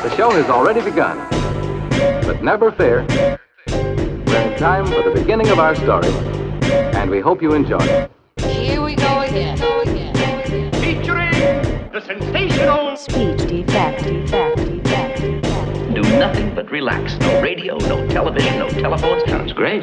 The show has already begun. But never fear, we're in time for the beginning of our story, and we hope you enjoy it. Here we go again. Featuring the sensational Speech defect. Do nothing but relax. No radio, no television, no telephones. Sounds great.